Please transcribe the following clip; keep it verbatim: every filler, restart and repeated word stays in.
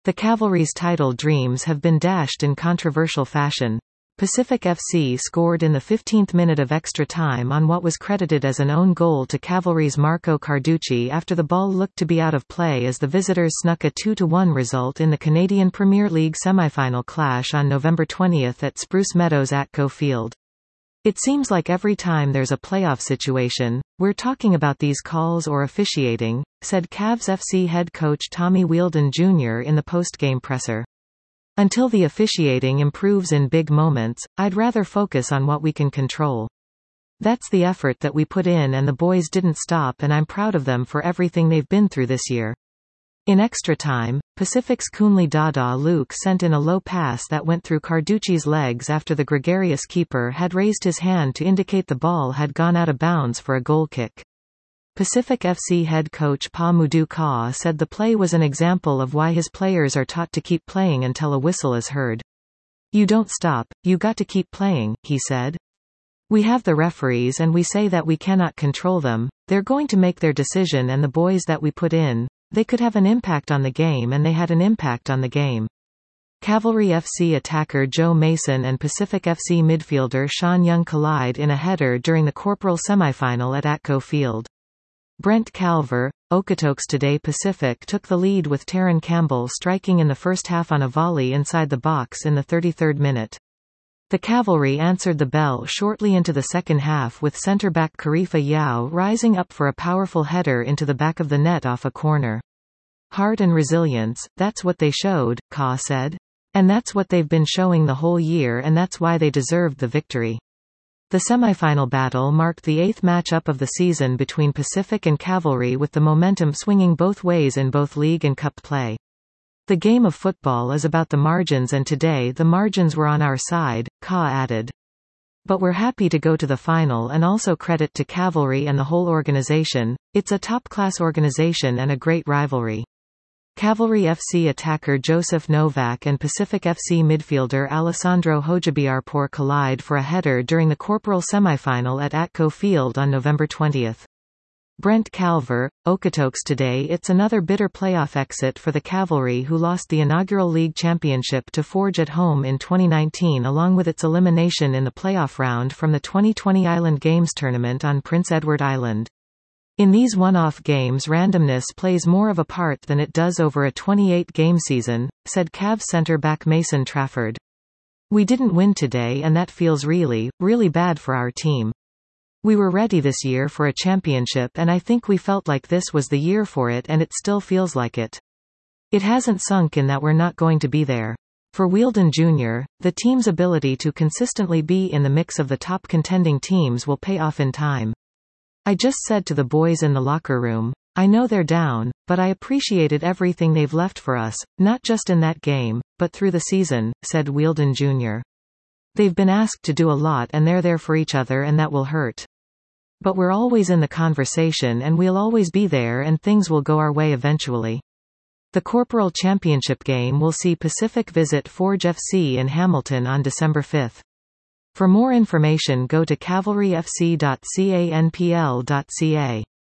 The Cavalry's title dreams have been dashed in controversial fashion. Pacific F C scored in the fifteenth minute of extra time on what was credited as an own goal to Cavalry's Marco Carducci after the ball looked to be out of play as the visitors snuck a two to one result in the Canadian Premier League semi-final clash on November twentieth at Spruce Meadows Atco Field. It seems like every time there's a playoff situation, we're talking about these calls or officiating, said Cavs F C head coach Tommy Wheeldon Junior in the post-game presser. Until the officiating improves in big moments, I'd rather focus on what we can control. That's the effort that we put in and the boys didn't stop, and I'm proud of them for everything they've been through this year. In extra time, Pacific's Kunle Dada Luke sent in a low pass that went through Carducci's legs after the gregarious keeper had raised his hand to indicate the ball had gone out of bounds for a goal kick. Pacific F C head coach Pa Mudu Ka said the play was an example of why his players are taught to keep playing until a whistle is heard. You don't stop, you got to keep playing, he said. We have the referees and we say that we cannot control them, they're going to make their decision, and the boys that we put in, they could have an impact on the game, and they had an impact on the game. Cavalry F C attacker Joe Mason and Pacific F C midfielder Sean Young collide in a header during the Corporal semifinal at Atco Field. Brent Calver, Okotoks Today Pacific took the lead with Taron Campbell striking in the first half on a volley inside the box in the thirty-third minute. The Cavalry answered the bell shortly into the second half with centre-back Karifa Yao rising up for a powerful header into the back of the net off a corner. Heart and resilience, that's what they showed, Ka said. And that's what they've been showing the whole year, and that's why they deserved the victory. The semifinal battle marked the eighth matchup of the season between Pacific and Cavalry, with the momentum swinging both ways in both league and cup play. The game of football is about the margins, and today the margins were on our side, Ka added. But we're happy to go to the final, and also credit to Cavalry and the whole organization. It's a top-class organization and a great rivalry. Cavalry F C attacker Joseph Novak and Pacific F C midfielder Alessandro Hojabiarpour collide for a header during the Corporal semifinal at Atco Field on November twentieth. Brent Calver, Okotoks Today. It's another bitter playoff exit for the Cavalry, who lost the inaugural league championship to Forge at home in twenty nineteen, along with its elimination in the playoff round from the twenty twenty Island Games tournament on Prince Edward Island. In these one-off games, randomness plays more of a part than it does over a twenty-eight game season, said Cavs centre-back Mason Trafford. We didn't win today, and that feels really, really bad for our team. We were ready this year for a championship, and I think we felt like this was the year for it, and it still feels like it. It hasn't sunk in that we're not going to be there. For Wheeldon Junior, the team's ability to consistently be in the mix of the top contending teams will pay off in time. I just said to the boys in the locker room, I know they're down, but I appreciated everything they've left for us, not just in that game, but through the season, said Wheeldon Junior They've been asked to do a lot, and they're there for each other, and that will hurt. But we're always in the conversation, and we'll always be there, and things will go our way eventually. The Corporal Championship game will see Pacific visit Forge F C in Hamilton on December fifth. For more information, go to cavalry f c dot canpl dot c a.